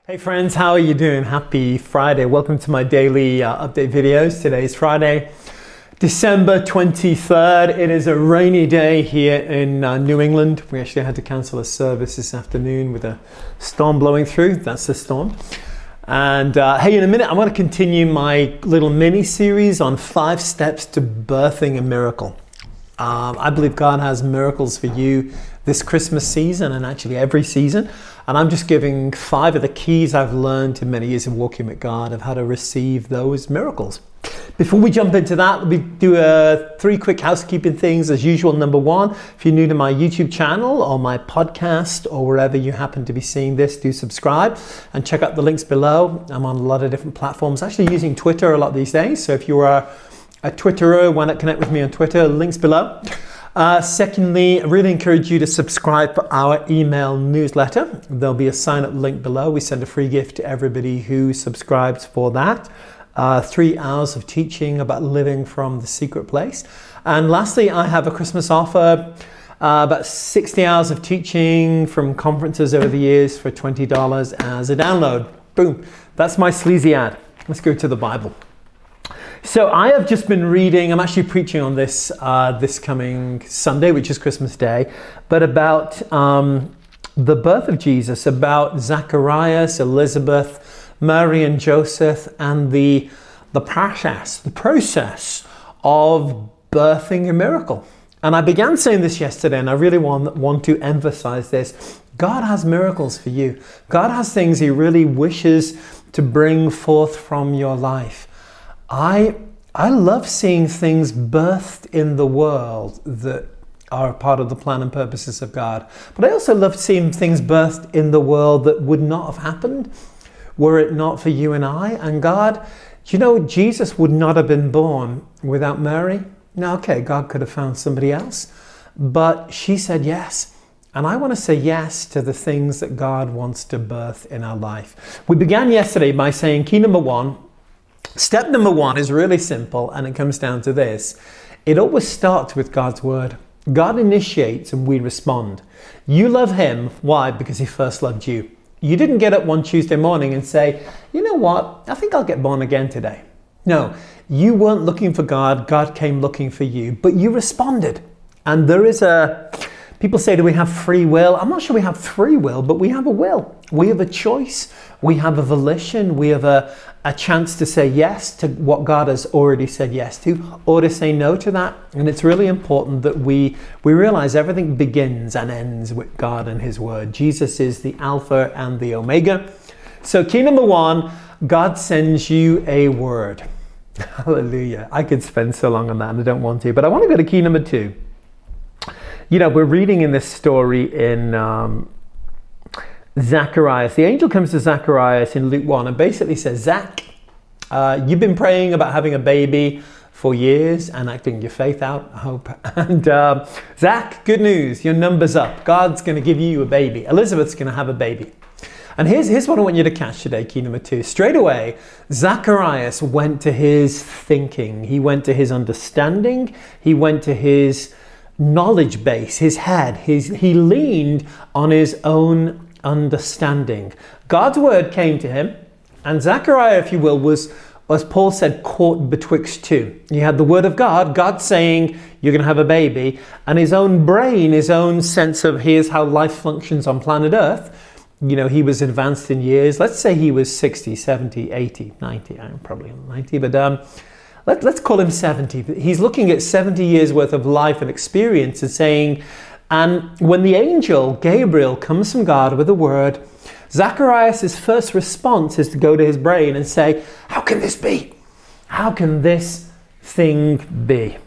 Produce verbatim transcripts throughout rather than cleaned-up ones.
Hey friends, how are you doing? Happy Friday. Welcome to my daily uh, update videos. Today is Friday, December twenty-third. It is a rainy day here in uh, New England. We actually had to cancel a service this afternoon with a storm blowing through. That's the storm. And uh, hey, in a minute, I want to continue my little mini series on five steps to birthing a miracle. Um, I believe God has miracles for you this Christmas season and actually every season. And I'm just giving five of the keys I've learned in many years of walking with God of how to receive those miracles. Before we jump into that, let me do uh, three quick housekeeping things as usual. Number one, if you're new to my YouTube channel or my podcast or wherever you happen to be seeing this, do subscribe and check out the links below. I'm on a lot of different platforms, actually using Twitter a lot these days. So if you are a Twitterer, why not connect with me on Twitter? Links below. Uh, secondly, I really encourage you to subscribe for our email newsletter. There'll be a sign up link below. We send a free gift to everybody who subscribes for that. Uh, three hours of teaching about living from the secret place. And lastly, I have a Christmas offer, uh, about sixty hours of teaching from conferences over the years for twenty dollars as a download. Boom. That's my sleazy ad. Let's go to the Bible. So I have just been reading, I'm actually preaching on this uh, this coming Sunday, which is Christmas Day, but about um, the birth of Jesus, about Zacharias, Elizabeth, Mary and Joseph, and the, the process, the process of birthing a miracle. And I began saying this yesterday, and I really want, want to emphasize this. God has miracles for you. God has things He really wishes to bring forth from your life. I I love seeing things birthed in the world that are part of the plan and purposes of God. But I also love seeing things birthed in the world that would not have happened were it not for you and I. And God, you know, Jesus would not have been born without Mary. Now, okay, God could have found somebody else, but she said yes. And I want to say yes to the things that God wants to birth in our life. We began yesterday by saying key number one. Step number one is really simple, and it comes down to this. It always starts with God's word. God initiates and we respond. You love Him. Why? Because He first loved you. You didn't get up one Tuesday morning and say, you know what? I think I'll get born again today. No, you weren't looking for God. God came looking for you, but you responded. And there is a, people say, do we have free will? I'm not sure we have free will, but we have a will. We have a choice. We have a volition. We have a, a chance to say yes to what God has already said yes to, or to say no to that. And it's really important that we, we realize everything begins and ends with God and His word. Jesus is the Alpha and the Omega. So key number one, God sends you a word. Hallelujah. I could spend so long on that and I don't want to, but I want to go to key number two. You know, we're reading in this story in um, Zacharias. The angel comes to Zacharias in Luke one and basically says, Zach, uh, you've been praying about having a baby for years and acting your faith out, I hope. And uh, Zach, good news, your number's up. God's going to give you a baby. Elizabeth's going to have a baby. And here's, here's what I want you to catch today, key number two. Straight away, Zacharias went to his thinking. He went to his understanding. He went to his knowledge base, his head. His, he leaned on his own understanding. God's word came to him, and Zechariah, if you will, was, as Paul said, caught betwixt two. He had the word of God, God saying, you're going to have a baby, and his own brain, his own sense of here's how life functions on planet Earth. You know, he was advanced in years. Let's say he was sixty, seventy, eighty, ninety. I'm probably ninety, but um, let, let's call him seventy. He's looking at seventy years worth of life and experience and saying, and when the angel Gabriel comes from God with a word, Zacharias' first response is to go to his brain and say, how can this be? How can this thing be?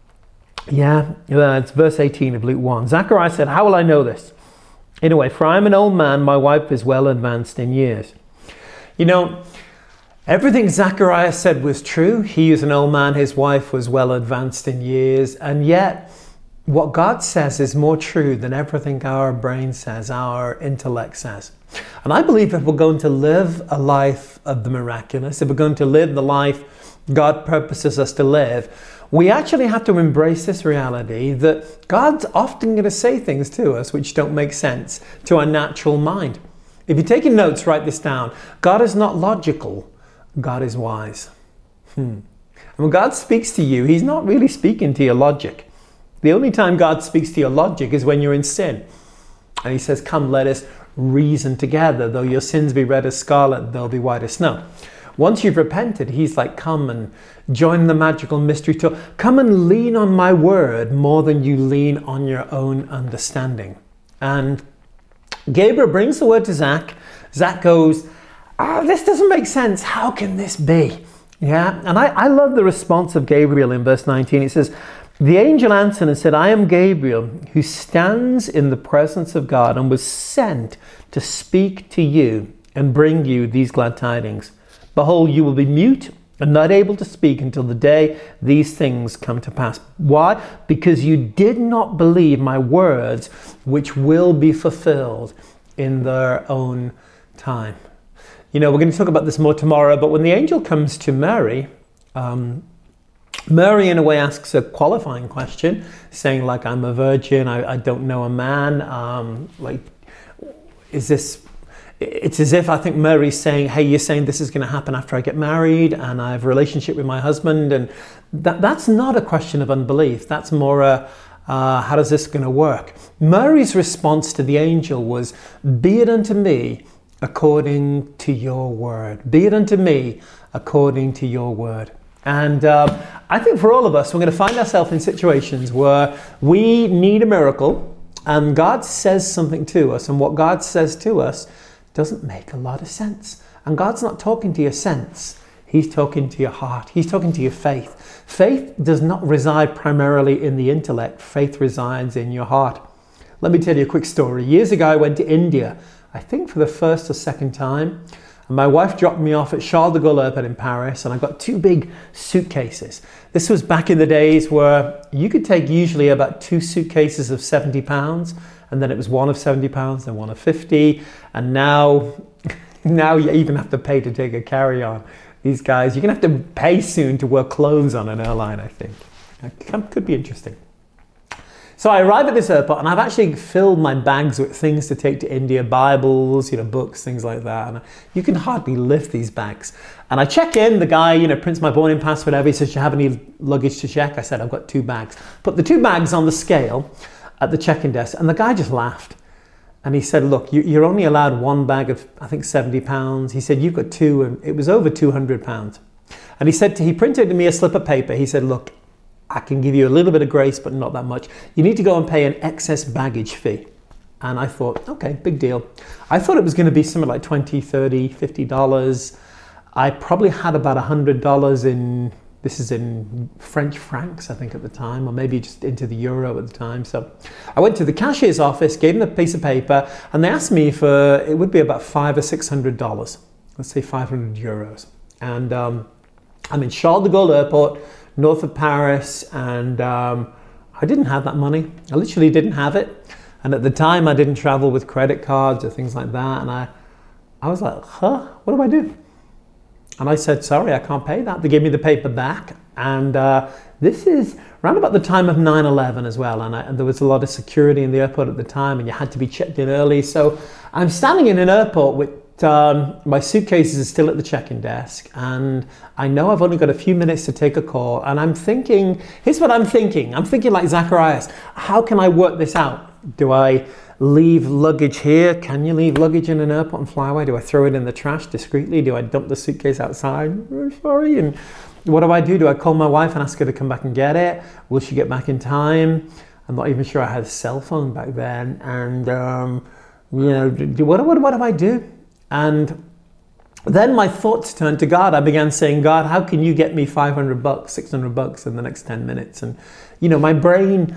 Yeah, it's verse eighteen of Luke one. Zacharias said, how will I know this? Anyway, for I'm an old man, my wife is well advanced in years. You know, everything Zacharias said was true. He is an old man, his wife was well advanced in years, and yet what God says is more true than everything our brain says, our intellect says. And I believe if we're going to live a life of the miraculous, if we're going to live the life God purposes us to live, we actually have to embrace this reality that God's often going to say things to us which don't make sense to our natural mind. If you're taking notes, write this down. God is not logical. God is wise. Hmm. And when God speaks to you, he's not really speaking to your logic. The only time God speaks to your logic is when you're in sin. And he says, come, let us reason together. Though your sins be red as scarlet, they'll be white as snow. Once you've repented, he's like, come and join the magical mystery tour. Come and lean on my word more than you lean on your own understanding. And Gabriel brings the word to Zach. Zach goes, ah, this doesn't make sense. How can this be? Yeah, and I, I love the response of Gabriel in verse nineteen. It says, the angel answered and said, I am Gabriel, who stands in the presence of God and was sent to speak to you and bring you these glad tidings. Behold, you will be mute and not able to speak until the day these things come to pass. Why? Because you did not believe my words, which will be fulfilled in their own time. You know, we're going to talk about this more tomorrow, but when the angel comes to Mary, um, Mary in a way asks a qualifying question, saying like, I'm a virgin, I, I don't know a man, um, like, is this... It's as if I think Mary's saying, hey, you're saying this is going to happen after I get married and I have a relationship with my husband. And that, that's not a question of unbelief. That's more a, uh, how is this going to work? Mary's response to the angel was, be it unto me according to your word. Be it unto me according to your word. And uh, I think for all of us, we're going to find ourselves in situations where we need a miracle and God says something to us. And what God says to us doesn't make a lot of sense. And God's not talking to your sense. He's talking to your heart. He's talking to your faith. Faith does not reside primarily in the intellect. Faith resides in your heart. Let me tell you a quick story. Years ago, I went to India, I think for the first or second time. And my wife dropped me off at Charles de Gaulle Airport in Paris, and I got two big suitcases. This was back in the days where you could take usually about two suitcases of seventy pounds, and then it was one of seventy pounds, then one of fifty. And now, now you even have to pay to take a carry-on. These guys, you're going to have to pay soon to wear clothes on an airline, I think. That could be interesting. So I arrive at this airport, and I've actually filled my bags with things to take to India, Bibles, you know, books, things like that. And you can hardly lift these bags. And I check in, the guy, you know, prints my boarding pass, whatever. He says, do you have any luggage to check? I said, I've got two bags. Put the two bags on the scale at the check-in desk, and the guy just laughed. And he said, look, you, you're only allowed one bag of, I think, seventy pounds. He said, you've got two, and it was over two hundred pounds. And he said, to, he printed me a slip of paper. He said, look, I can give you a little bit of grace, but not that much. You need to go and pay an excess baggage fee. And I thought, okay, big deal. I thought it was going to be something like twenty, thirty, fifty dollars. I probably had about one hundred dollars in, this is in French francs, I think at the time, or maybe just into the euro at the time. So I went to the cashier's office, gave them a piece of paper, and they asked me for, it would be about five or six hundred dollars. Let's say five hundred euros. And um, I'm in Charles de Gaulle Airport, north of Paris, and um, I didn't have that money. I literally didn't have it. And at the time, I didn't travel with credit cards or things like that. And I, I was like, huh, what do I do? And I said, sorry, I can't pay that. They gave me the paper back. And uh, this is around about the time of nine eleven as well. And, I, and there was a lot of security in the airport at the time, and you had to be checked in early. So I'm standing in an airport with Um, my suitcases are still at the check-in desk, and I know I've only got a few minutes to take a call, and I'm thinking, here's what I'm thinking. I'm thinking like Zacharias, how can I work this out? Do I leave luggage here? Can you leave luggage in an airport and fly away? Do I throw it in the trash discreetly? Do I dump the suitcase outside? Oh, sorry. And what do I do? Do I call my wife and ask her to come back and get it? Will she get back in time? I'm not even sure I had a cell phone back then. And, um, you know, do, what, what, what do I do? And then my thoughts turned to God. I began saying, God, how can you get me five hundred bucks, six hundred bucks in the next ten minutes? And, you know, my brain,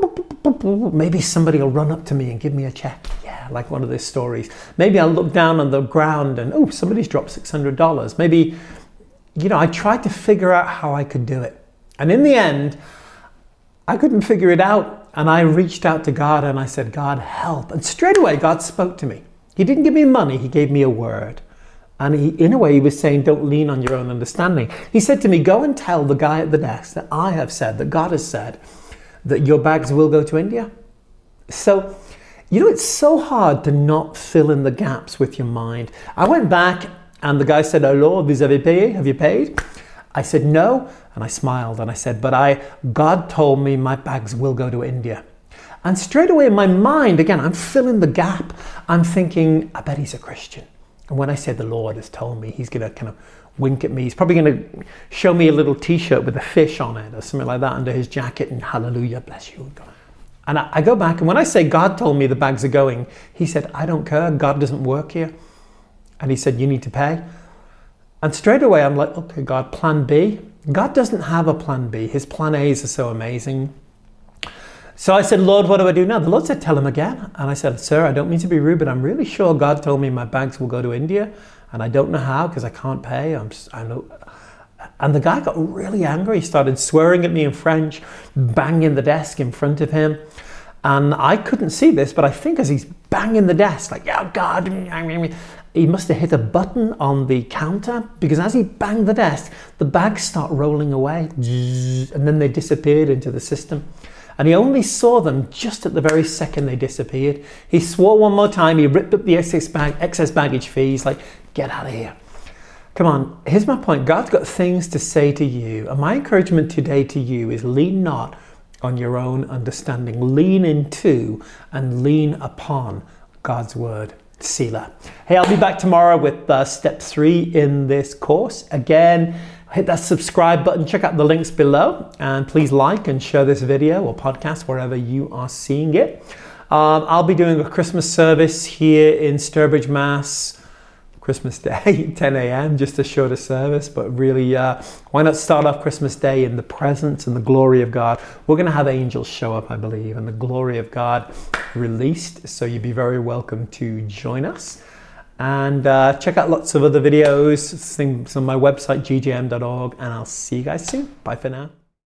maybe somebody will run up to me and give me a check. Yeah, like one of those stories. Maybe I'll look down on the ground and, oh, somebody's dropped six hundred dollars. Maybe, you know, I tried to figure out how I could do it. And in the end, I couldn't figure it out. And I reached out to God and I said, God, help. And straight away, God spoke to me. He didn't give me money, he gave me a word. And he, in a way, he was saying, don't lean on your own understanding. He said to me, go and tell the guy at the desk that I have said, that God has said, that your bags will go to India. So You know, it's so hard to not fill in the gaps with your mind. I went back and the guy said, "Hello, vous avez payé? Have you paid?" I said, "No." And I smiled and I said, "But I, God told me my bags will go to India." And straight away in my mind, again, I'm filling the gap. I'm thinking, I bet he's a Christian. And when I said the Lord has told me, he's going to kind of wink at me. He's probably going to show me a little t-shirt with a fish on it or something like that under his jacket and hallelujah, bless you, God. And I, I go back, and when I say God told me the bags are going, he said, "I don't care. God doesn't work here." And he said, "You need to pay." And straight away I'm like, okay, God, plan B. God doesn't have a plan B. His plan A's are so amazing. So I said, "Lord, what do I do now?" The Lord said, "Tell him again." And I said, "Sir, I don't mean to be rude, but I'm really sure God told me my bags will go to India. And I don't know how because I can't pay. I'm, I know." And the guy got really angry. He started swearing at me in French, banging the desk in front of him. And I couldn't see this, but I think as he's banging the desk, like, "Yeah, God," he must have hit a button on the counter, because as he banged the desk, the bags start rolling away, and then they disappeared into the system. And he only saw them just at the very second they disappeared. He swore one more time. He ripped up the excess, bag, excess baggage fee. He's like, "Get out of here." Come on, here's my point. God's got things to say to you. And my encouragement today to you is lean not on your own understanding. Lean into and lean upon God's word. Selah. Hey, I'll be back tomorrow with uh, step three in this course. Again, hit that subscribe button, check out the links below, and please like and share this video or podcast wherever you are seeing it. Um, I'll be doing a Christmas service here in Sturbridge, Mass, Christmas Day, ten a m, just a shorter service, but really, uh, why not start off Christmas Day in the presence and the glory of God? We're going to have angels show up, I believe, and the glory of God released, so you'd be very welcome to join us. And uh, check out lots of other videos, things on my website, g j m dot org, and I'll see you guys soon. Bye for now.